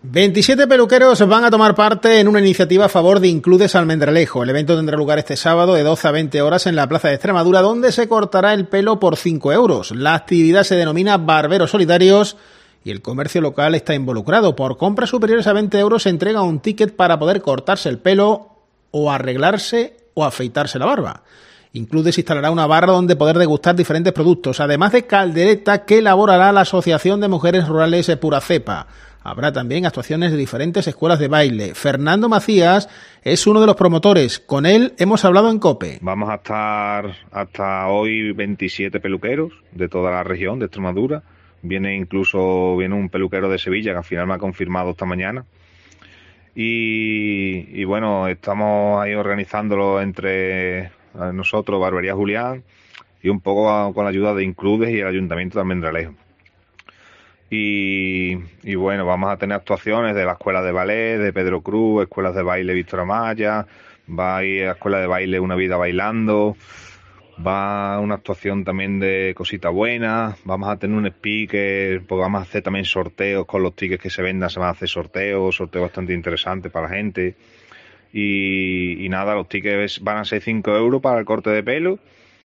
27 peluqueros van a tomar parte en una iniciativa a favor de Includes Almendralejo. El evento tendrá lugar este sábado de 12 a 20 horas en la Plaza de Extremadura, donde se cortará el pelo por 5 euros. La actividad se denomina Barberos Solidarios y el comercio local está involucrado. Por compras superiores a 20 euros se entrega un ticket para poder cortarse el pelo o arreglarse o afeitarse la barba. Includes instalará una barra donde poder degustar diferentes productos, además de caldereta que elaborará la Asociación de Mujeres Rurales Pura Cepa. Habrá también actuaciones de diferentes escuelas de baile. Fernando Macías es uno de los promotores. Con él hemos hablado en COPE. Vamos a estar hasta hoy 27 peluqueros de toda la región de Extremadura. Viene un peluquero de Sevilla que al final me ha confirmado esta mañana. Y bueno, estamos ahí organizándolo entre nosotros, Barbería Julián, y un poco con la ayuda de Includes y el Ayuntamiento de Almendralejo. Y bueno, vamos a tener actuaciones de la Escuela de Ballet, de Pedro Cruz, Escuelas de Baile Víctor Amaya, va a ir a la Escuela de Baile Una Vida Bailando, va una actuación también de Cosita Buena, vamos a tener un speaker, pues vamos a hacer también sorteos con los tickets que se vendan, se van a hacer sorteos bastante interesantes para la gente. Y nada, los tickets van a ser 5 euros para el corte de pelo